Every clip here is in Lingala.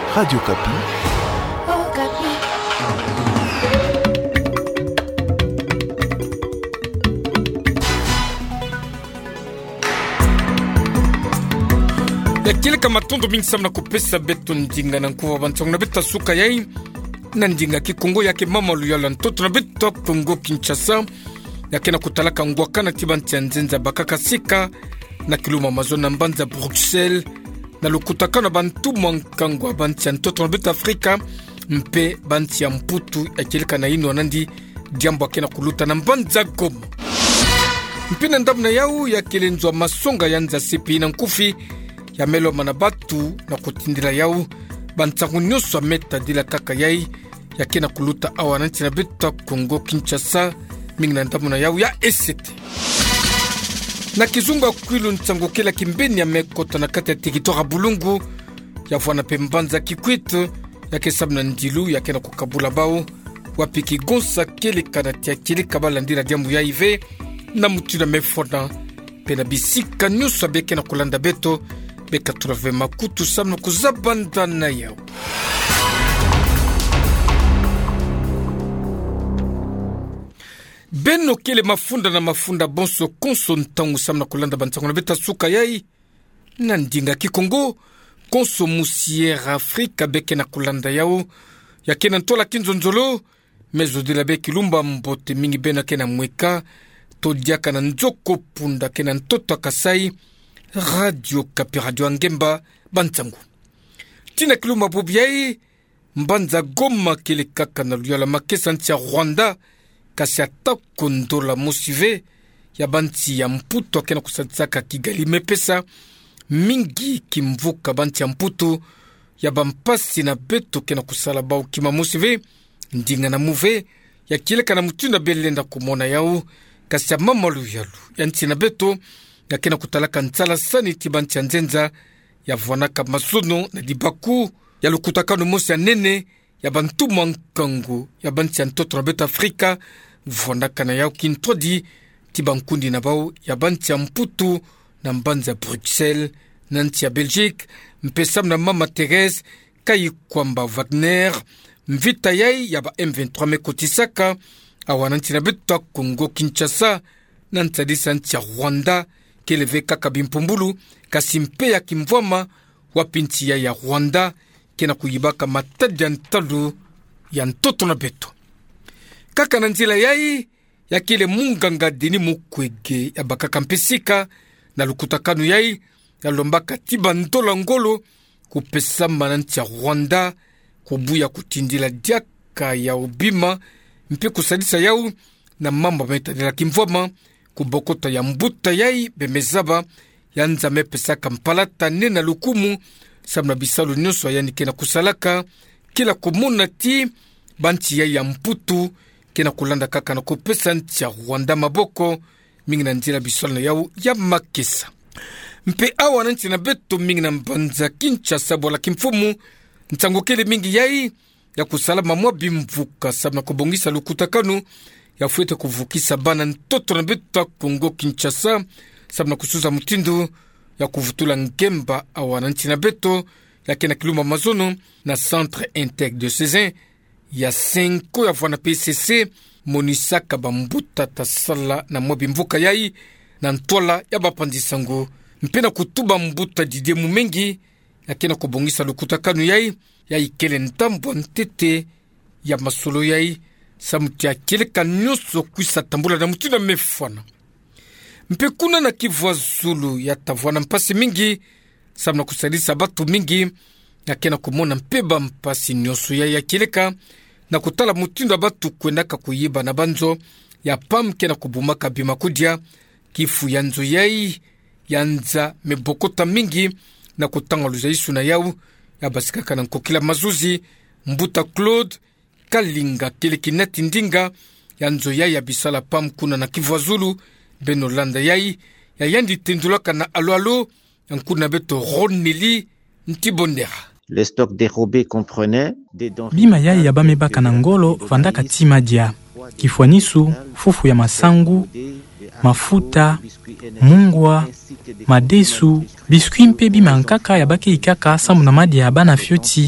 Radio Kapi. Kile kama tondo mingi samna kupesa beto ndinga na nkuwa bantonga na beta suka yai na ndinga ki Kongo yake mama luyala ntoto na beta Kongo Kinshasa yake na kutalaka ngwakana tibanti ya nzenza bakaka sika na kiluma mazona mbanza Bruxelles na lukutakana bantu mwankangwa banti ya ntoto na beta Afrika mpe banti ya mputu ya kilika na ino anandi diambo yake na kuluta na mbanza Goma mpina ndamna yau ya kilenzwa masonga yanza sipi na nkufi ya melo manabatu na kutindila yau bantangu nyoso ameta dila kaka yai ya kena kuluta awa nanti na beta Kongo Kinshasa mingi na ndamu na yau ya esete na kizunga kwilu nchango kela kimbeni ya mekota na kati ya tekitora bulungu ya fwana pembanza kikwit ya kesabu na ndilu ya kena kukabula bao wapiki gonsa kele kanati ya kele kabala ndila diambu ya ive na mutu na mefona pena bisika nyoso abeke na kulanda beto beka turave makutu samno kuzabanda na yao beno kele mafunda na mafunda bonso konso ntangu samna kulanda bantangu na beta suka yai na ndinga ki Kongo konso musiera Afrika beke na kulanda yao yake na ntola kinzonzolo mezo de la beki lumba mbote mingi bena kena mweka todiaka na nzoko punda kena ntoto akasai Radio Kapi Radio Angemba Bantangu tina kiluma bubiai mbanza Goma kele kaka na luyala makesa ntia Rwanda kasi atako ndola mosive ya banti ya mputu akena kusatisaka Kigali mepesa mingi kimvuka banti ya mputu ya bampasi na beto kena kusala bao kima mosive ndinga na muve ya kileka na mutunda belenda kumona yao kasi ya mama luyalu ya nti na beto ya kena kutalaka ntsala sani tibanti ya nzenza ya vwanaka masono na dibaku ya lukutakano mosi ya nene ya bantu mwankangu ya banti ya ntoto na beta Afrika vwanaka na yao kintrodi tibankundi na bao ya banti ya mputu na mbanza Bruxelles na nti ya Belgique mpesam na mama Therese kai kwamba Wagner mvita yai ya ba M23 mekotisaka awananti na beta Kongo Kinshasa na ntadisa nti ya Rwanda keleve kaka bimpumbulu kasi mpe ya kimvwama wapinti ya Rwanda kena kuyibaka matadi ya ntalu ya ntoto na beto kaka na nzila yai ya kile munganga dini mukwege ya bakaka mpesika na lukutakanu yai ya lombaka tiba ntola ngolo kupesa mananti ya Rwanda kubuya kutindila diaka ya ubima mpe kusadisa yau na mamba metadila kimvwama kubokota ya mbuta yai bemezaba ya nzame pesa kampalata nena lukumu samna bisalu nyoso yani kena kusalaka kila komuna ti banti yai ya mputu kena kulanda kaka na kupesa nti ya Rwanda maboko mingi na nzila bisalu na yau ya makesa mpe awa nanti na beto mingi na mbanza Kinshasa bola kimfumu ntangokele mingi yai ya kusalama mwa bimvuka samna kubongisa lukutakanu ya fuete kuvukisa bana ntoto na beta Kongo Kinshasa sabna kusuza mutindo ya kuvutula ngemba awananti na beto ya kena kiluma mazono na Centre Intègre de Cézanne ya 5 ya vwana PCC monisaka bambuta tasala na mwabi mvuka yai na ntola ya bapandisango mpena kutuba mbuta Didier Mumengi ya kena kubongisa lukutakanu yai ya ikele ntambo ntete ya masolo yai samuti ya keleka nyoso kuisa tambula na mutina mefwana mpe kuna na Kivu Zulu ya tavwana mpasi mingi samna kusadisa batu mingi ya kena kumona mpeba mpasi nyoso ya keleka na kutala mutindo batu kwenaka kuyiba na banzo ya pam kena kubumaka bimakudia kifu yanzo yai yanza mebokota mingi na kutanga luzaisu na yau ya basikaka na nkokila mazuzi mbuta Claude kalinga kele kinati ndinga yanzo yai ya bisala pam kuna na Kivu Zulu beno landa yai ya yandi tendulaka na alo nkuna beto Roneli Ntibondera. Le stock dérobé comprenait des dons bima yai ya bamebaka na ngolo vandaka timadia kifwanisu fufu ya masangu mafuta mungwa madesu biskuit mpe bima nkaka ya bake ikaka samu na madia ya bana fioti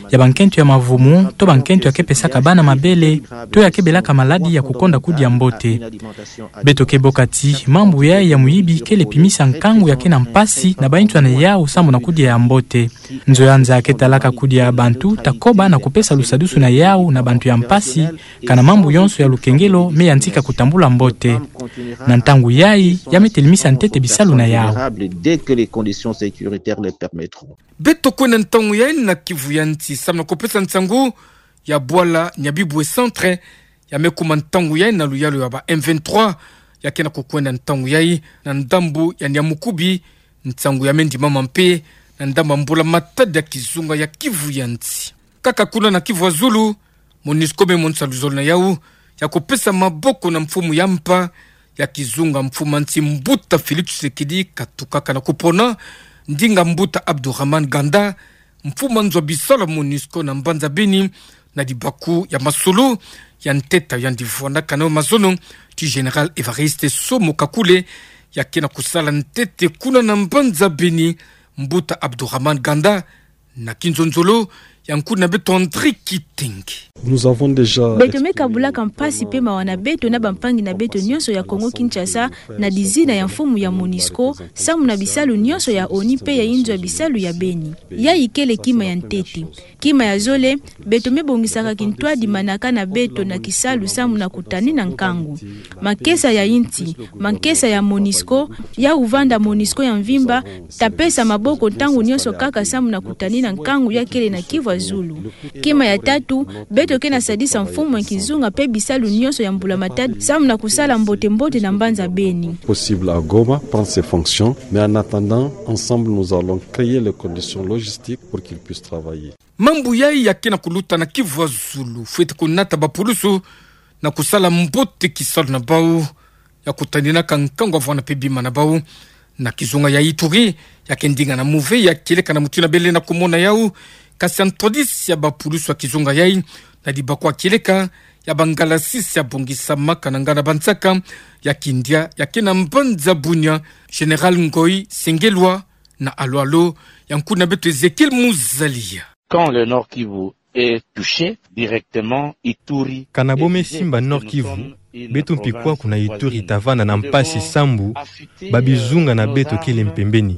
ya bankentu ya mavumu to bankentu ya kepesaka bana mabele to ya kebelaka maladi ya kukonda kudi ya mbote. Beto kebokati mambu ya muyibi kele pimisa nkangu ya kena mpasi na baintu na yao sambu na kudi ya mbote. Nzo yanza ketalaka kudi ya bantu takoba na kupesa lusadusu na yao na bantu ya mpasi kana mambu yonso ya lukengelo me yantika kutambula mbote. Na ntangu yai yametelimisa ntete bisalu na yao. Dès que les conditions sécuritaires le permettront. Beto kwena ntangu yai na Kivu ya nti samna kopesa ntangu ya Bwala Nyabibwe centre ya mekuma ntangu yai na luyalo ya ba M23 ya kena kukwenda ntangu yai na ndambu ya Nyamukubi ntangu ya mendi mama mpe na ndamba mbula matadi ya Kizunga ya Kivu ya nti. Kaka kuna na Kivu wa Zulu MONUSCO me monsaluzolo na yau ya kopesa maboko na mfumu ya mpa ya Kizunga mfumu nti Mbuta Philippe Tshisekedi katukaka na kupona ndinga Mbuta Abdurrahman Ganda mfumu nzwa bisala MONUSCO na Mbanza Beni na dibaku ya masolo ya nteta ya ndivwana kanao mazono ti General Evariste Somo Kakule ya kena kusala ntete kuna na Mbanza Beni Mbuta Abdurrahman Ganda na Kinzonzolo yankuna beto André Kitengi. Nous avons déjà beto mekabula kampasi pema wana beto na bampangi na beto nyonso ya Kongo Kinshasa na dizina ya mfumu ya MONUSCO samu na bisalu nyonso ya ONU pe ya inzo ya bisalu ya Beni ya ikele kima ya ntete kima ya zole beto mebongisaka kintwa di manaka na beto na kisalu samu na kutani na nkangu makesa ya inti makesa ya MONUSCO ya uvanda MONUSCO ya mvimba tapesa maboko ntangu nyonso kaka samu na kutani na nkangu ya kele na Kivu Zulu. Kima ya tatu beto kena sadisa mfumu ya Kizunga pe bisalu nyonso ya mbula matadi samu na kusala mbote mbote na Mbanza Beni. Possible à Goma prendre ses fonctions, mais en attendant, ensemble nous allons créer les conditions logistiques pour qu'il puisse travailler. Mambu yai ya kena kuluta na Kivu Zulu fuete kunata bapulusu na kusala mbote kisalu na bau ya kutanina kankango avwana pe bima na bau na Kizunga ya Ituri ya kendinga na muve ya kileka na mutina bele na kumona yau kasi antodisi ya bapulusu wa Kizunga yai na dibakwa kileka ya bangala sisi ya bongisa maka na ngana bansaka ya kindia ya kena Mbanza Bunya General Ngoi Sengelwa na alo ya nkuna beto Ezekiel Muzalia. Quand le Nord Kivu est touché directement, Ituri kanabome simba Nord Kivu beto mpikwa kuna Ituri tavana na mpasi sambu babizunga na beto kile mpembeni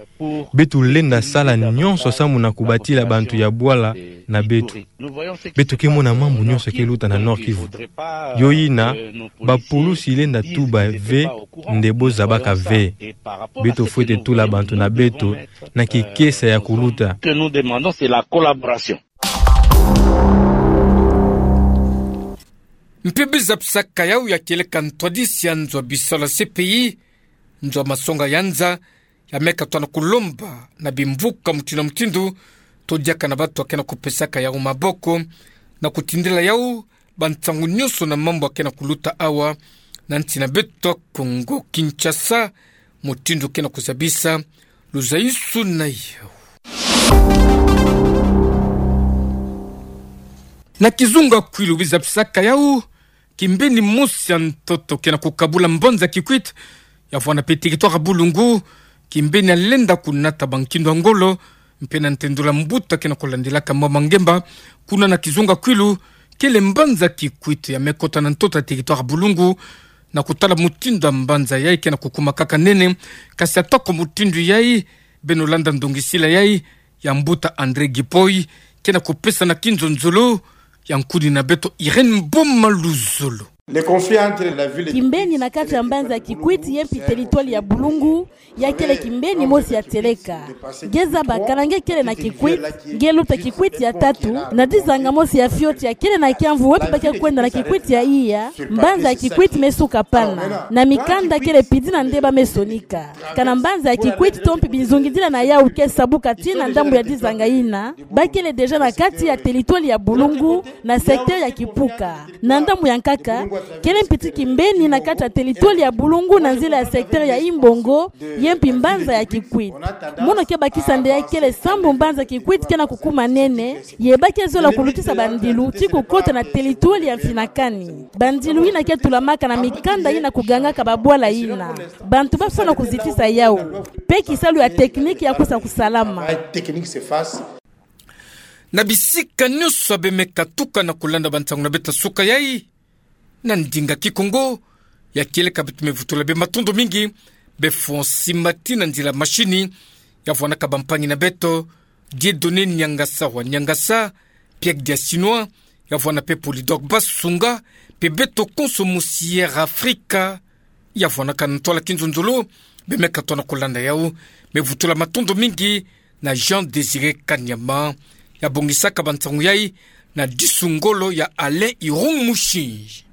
betu lenda sala nyonso samu na kubatila bantu ya Bwala na betu kemona mambu nyonso keluta na Nord Kivu yoyina bapulusi lenda tuba ve ndebo zabaka ve betu fuete tula bantu na betu na kikesa ya kuluta. Que nous demandons c'est la collaboration. Mpebe zapsaka yau ya keleka ntwadisi ya nzwa bisala CPI nzwa masonga yanza ya meka tuana kulomba na bimvuka mtina mtindu todiaka na batu wakena kupesaka yau maboko na kutindela yau bantangu nyoso na mambo wakena kuluta awa na ntina beto Kongo Kinshasa mutindu kena kuzabisa luzaisu na yau. Na Kizunga kwilu bizapsaka yau kimbeni musi ya ntoto kena kukabula Mbonza Kikwit ya vwana petikitoa Bulungu kimbeni alenda kunata bankindo Angolo mpena ntendula Mbuta kena kulandila kama Mangemba kuna na Kizunga kwilu kele Mbanza Kikwit ya mekota na ntoto petikitoa Bulungu na kutala mutindo Mbanza yai kena kukuma kaka nene kasi atoko mutindo yai Benolanda Ndongisila yai ya Mbuta André Gipoi kena kupesa na Kinzonzolo yankudi na beto Irene Boma Luzolo. Les conflits entre la ville Kimbeni na kati ya Mbanza Kikwiti yepi territoire ya Bulungu ya kele Kimbeni mosi ya Teleka geza bakalange kele na Kikwiti geluta Kikwiti ya tatu na dizanga mosi ya Fioti ya kele na Kiamvu wepi baki kwenda na Kikwiti ya iya Mbanza ya Kikwiti mesuka pana na mikanda kele pidi na ndeba mesonika kana Mbanza ya Kikwiti tompi bizungidila na ya ukesabuka tina ndambu ya dizanga ina bakele deja na kati ya territoire ya Bulungu na secteur ya Kipuka na ndambu ya Nkaka kele mpiti Kimbeni na kati ya territoire ya Bulungu na nzila ya secteur ya Imbongo yempi Mbanza ya Kikwiti mono ke bakisa nde ya kele sambu Mbanza Kikwiti kena kukuma nene yebaki zola kulutisa bandilu tiku kote na territoire ya Finakani bandilu ina ke tulamaka na mikanda ina kuganga kababwala ina bantu bafana kuzitisa yao pe kisalu ya tekniki ya kusa kusalama technique se fasse. na bisika nyonso abemeka tuka na kulanda bantsango na beta suka yai na ndinga kikongo ya kieleka bitu mevutula be matondo mingi befonsi mati na nzila mashini ya vwanaka bampangi na beto Dieudonné Nyangasa wa Nyangasa Pierre Diasinois ya vwana pe Polydor Basunga pe beto Consommusière Africa ya vwanaka ntola kinzonzolo bemeka tona kulanda yao mevutula matondo mingi na Jean Désiré Kanyama ya bongisaka bantsango yai na disungolo ya Alain Irong Mushi.